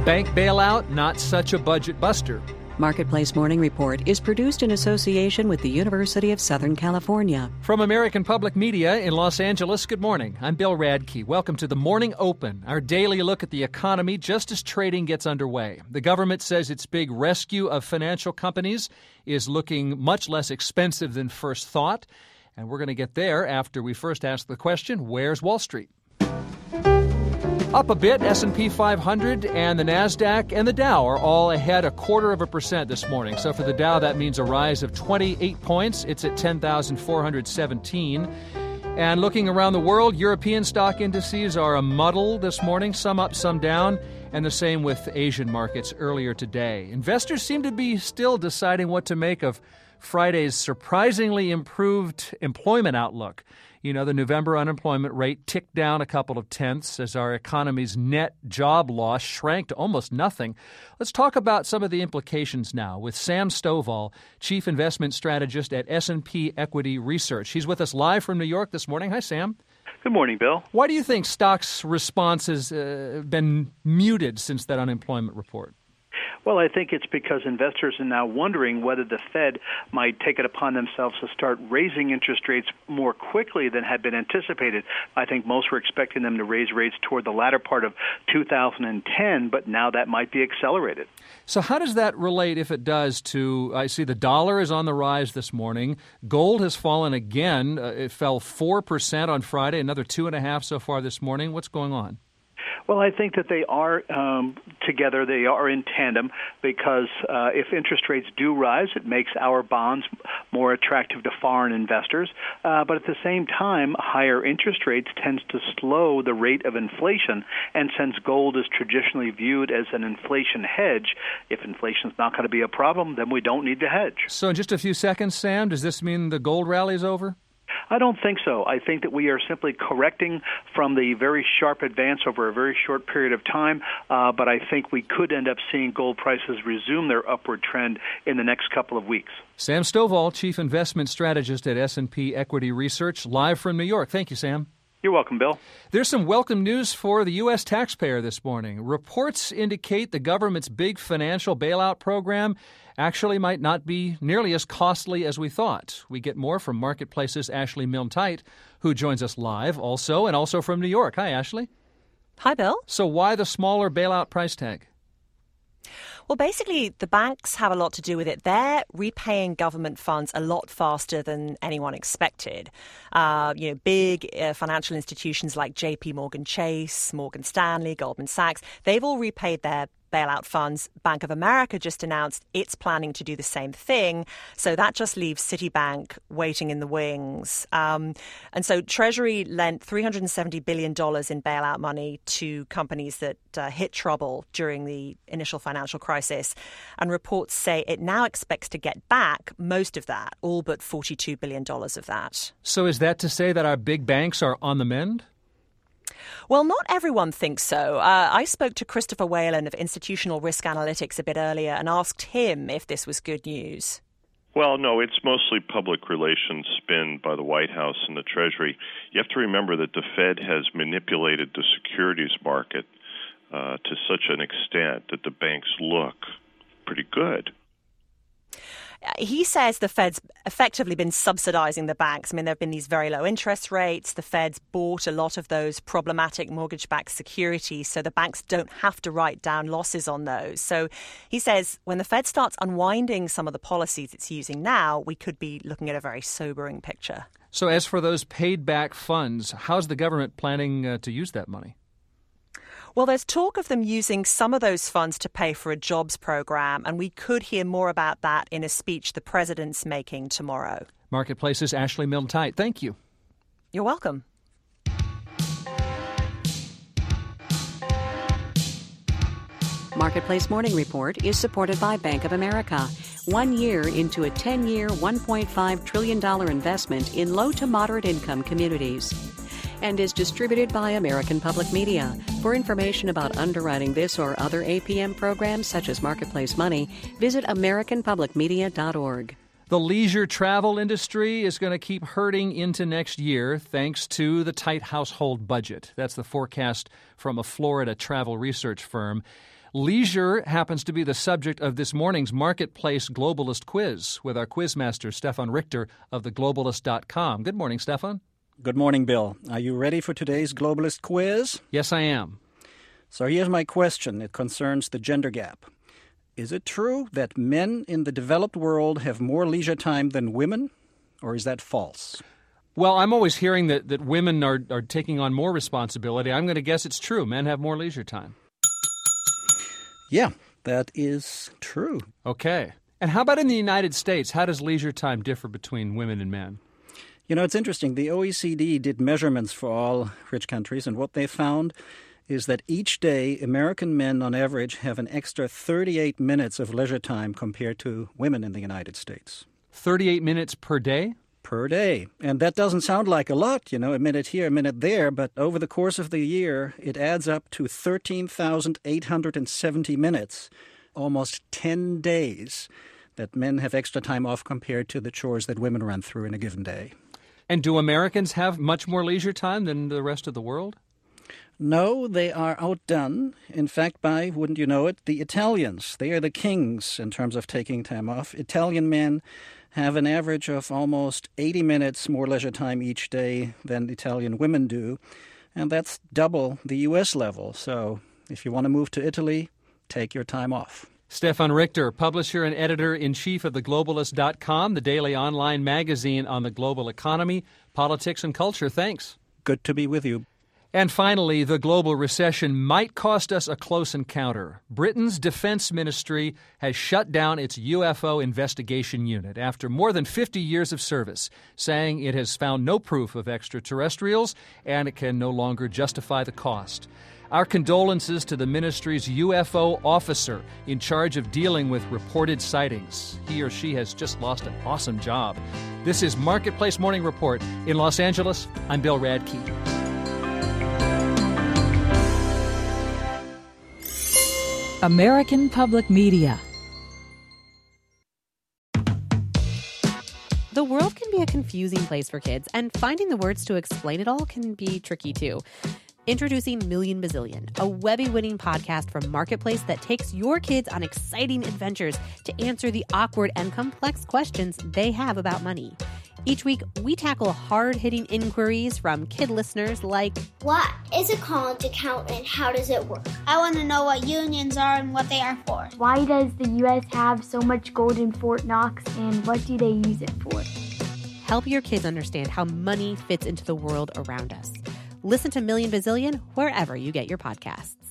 Bank bailout, not such a budget buster. Marketplace Morning Report is produced in association with the University of Southern California. From American Public Media in Los Angeles, good morning. I'm Bill Radke. Welcome to the Morning Open, our daily look at the economy just as trading gets underway. The government says its big rescue of financial companies is looking much less expensive than first thought. And we're going to get there after we first ask the question, where's Wall Street? Up a bit, S&P 500 and the NASDAQ and the Dow are all ahead 0.25% this morning. So for the Dow, that means a rise of 28 points. It's at 10,417. And looking around the world, European stock indices are a muddle this morning, some up, some down, and the same with Asian markets earlier today. Investors seem to be still deciding what to make of Friday's surprisingly improved employment outlook. You know, the November unemployment rate ticked down a couple of tenths as our economy's net job loss shrank to almost nothing. Let's talk about some of the implications now with Sam Stovall, Chief Investment Strategist at S&P Equity Research. He's with us live from New York this morning. Hi, Sam. Good morning, Bill. Why do you think stocks' response has been muted since that unemployment report? Well, I think it's because investors are now wondering whether the Fed might take it upon themselves to start raising interest rates more quickly than had been anticipated. I think most were expecting them to raise rates toward the latter part of 2010, but now that might be accelerated. So how does that relate, if it does, to, I see the dollar is on the rise this morning. Gold has fallen again. It fell 4% on Friday, another 2.5% so far this morning. What's going on? Well, I think that they are together. They are in tandem because if interest rates do rise, it makes our bonds more attractive to foreign investors. But at the same time, higher interest rates tends to slow the rate of inflation. And since gold is traditionally viewed as an inflation hedge, if inflation is not going to be a problem, then we don't need to hedge. So in just a few seconds, Sam, does this mean the gold rally is over? I don't think so. I think that we are simply correcting from the very sharp advance over a very short period of time, but I think we could end up seeing gold prices resume their upward trend in the next couple of weeks. Sam Stovall, Chief Investment Strategist at S&P Equity Research, live from New York. Thank you, Sam. You're welcome, Bill. There's some welcome news for the U.S. taxpayer this morning. Reports indicate the government's big financial bailout program actually might not be nearly as costly as we thought. We get more from Marketplace's Ashley Milne-Tite, who joins us live also from New York. Hi, Ashley. Hi, Bill. So why the smaller bailout price tag? Well, basically, the banks have a lot to do with it. They're repaying government funds a lot faster than anyone expected. Big financial institutions like J.P. Morgan Chase, Morgan Stanley, Goldman Sachs, they've all repaid their bailout funds. Bank of America just announced it's planning to do the same thing. So that just leaves Citibank waiting in the wings. And so Treasury lent $370 billion in bailout money to companies that hit trouble during the initial financial crisis. And reports say it now expects to get back most of that, all but $42 billion of that. So is that to say that our big banks are on the mend? Well, not everyone thinks so. I spoke to Christopher Whalen of Institutional Risk Analytics a bit earlier and asked him if this was good news. Well, no, it's mostly public relations spin by the White House and the Treasury. You have to remember that the Fed has manipulated the securities market to such an extent that the banks look pretty good. He says the Fed's effectively been subsidizing the banks. I mean, there have been these very low interest rates. The Fed's bought a lot of those problematic mortgage-backed securities, so the banks don't have to write down losses on those. So he says when the Fed starts unwinding some of the policies it's using now, we could be looking at a very sobering picture. So as for those paid-back funds, how's the government planning to use that money? Well, there's talk of them using some of those funds to pay for a jobs program, and we could hear more about that in a speech the president's making tomorrow. Marketplace's Ashley Milne-Tite. Thank you. You're welcome. Marketplace Morning Report is supported by Bank of America. 1 year into a 10-year, $1.5 trillion investment in low to moderate income communities. And is distributed by American Public Media. For information about underwriting this or other APM programs such as Marketplace Money, visit americanpublicmedia.org. The leisure travel industry is going to keep hurting into next year thanks to the tight household budget. That's the forecast from a Florida travel research firm. Leisure happens to be the subject of this morning's Marketplace Globalist quiz with our quizmaster, Stefan Richter of theglobalist.com. Good morning, Stefan. Good morning, Bill. Are you ready for today's Globalist quiz? Yes, I am. So here's my question. It concerns the gender gap. Is it true that men in the developed world have more leisure time than women, or is that false? Well, I'm always hearing that women are taking on more responsibility. I'm going to guess it's true. Men have more leisure time. Yeah, that is true. Okay. And how about in the United States? How does leisure time differ between women and men? You know, it's interesting. The OECD did measurements for all rich countries, and what they found is that each day American men on average have an extra 38 minutes of leisure time compared to women in the United States. 38 minutes per day? Per day. And that doesn't sound like a lot, a minute here, a minute there, but over the course of the year, it adds up to 13,870 minutes, almost 10 days, that men have extra time off compared to the chores that women run through in a given day. And do Americans have much more leisure time than the rest of the world? No, they are outdone, in fact, by, wouldn't you know it, the Italians. They are the kings in terms of taking time off. Italian men have an average of almost 80 minutes more leisure time each day than Italian women do, and that's double the U.S. level. So if you want to move to Italy, take your time off. Stefan Richter, publisher and editor-in-chief of theglobalist.com, the daily online magazine on the global economy, politics, and culture. Thanks. Good to be with you. And finally, the global recession might cost us a close encounter. Britain's defense ministry has shut down its UFO investigation unit after more than 50 years of service, saying it has found no proof of extraterrestrials and it can no longer justify the cost. Our condolences to the ministry's UFO officer in charge of dealing with reported sightings. He or she has just lost an awesome job. This is Marketplace Morning Report. In Los Angeles, I'm Bill Radke. American Public Media. The world can be a confusing place for kids, and finding the words to explain it all can be tricky too. Introducing Million Bazillion, a Webby-winning podcast from Marketplace that takes your kids on exciting adventures to answer the awkward and complex questions they have about money. Each week, we tackle hard-hitting inquiries from kid listeners like, what is a college account and how does it work? I want to know what unions are and what they are for. Why does the U.S. have so much gold in Fort Knox and what do they use it for? Help your kids understand how money fits into the world around us. Listen to Million Bazillion wherever you get your podcasts.